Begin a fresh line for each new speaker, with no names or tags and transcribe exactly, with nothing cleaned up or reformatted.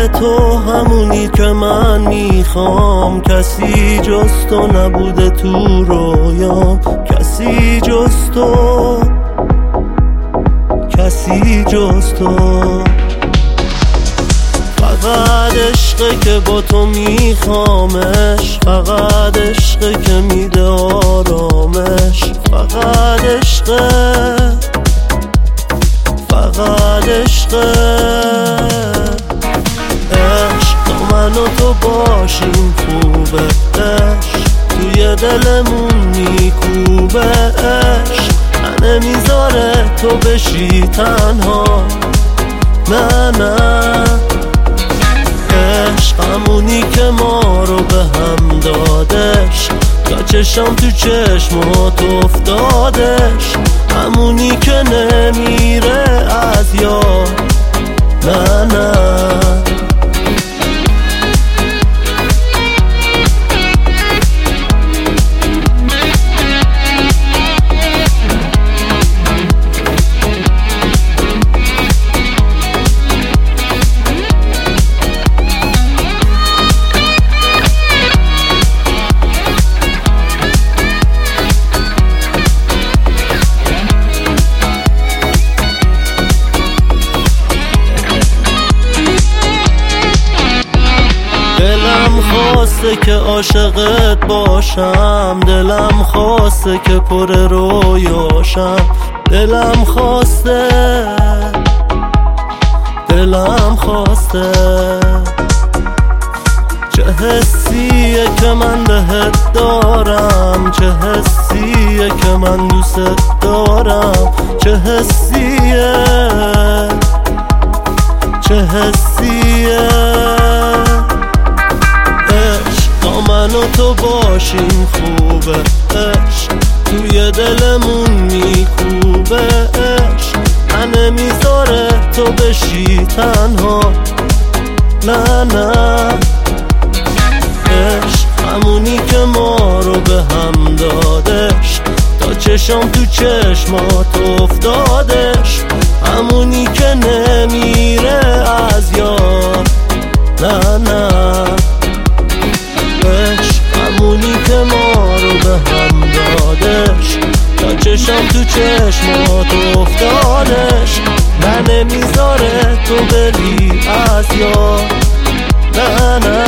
تو همونی که من میخوام، کسی جز تو نبوده تو رویام، کسی جز تو، کسی جز تو. فقط عشقه که با تو میخوامش، فقط عشقه که میده آرامش، فقط عشقه، فقط عشقه. عشق تا من و تو باشیم خوبه، عشق توی دلمون میکوبه، عشق نمیذاره تو بشی تنها، نه نه. عشق همونی که ما رو به هم دادش، تا چشم تو چشمات افتادش، همونی که نمیره از یاد، نه نه. دلم خواسته که عاشقت باشم، دلم خواسته که پر رویاشم، دلم خواسته، دلم خواسته. چه حسیه که من بهت دارم، چه حسیه که من دوست دارم، چه حسیه، چه حسیه. من و تو باشیم خوبه، عشق توی دلمون میکوبه، عشق نمیذاره تو بشی تنها، نه نه. عشق همونی که ما رو به هم دادش، تا چشم تو چشمات افتادش، همونی که نمیره از یاد، نه نه. همونی که ما رو به هم دادش، تا چشم تو چشمات افتادش، نه نمیذاره تو بری از یاد، نه نه.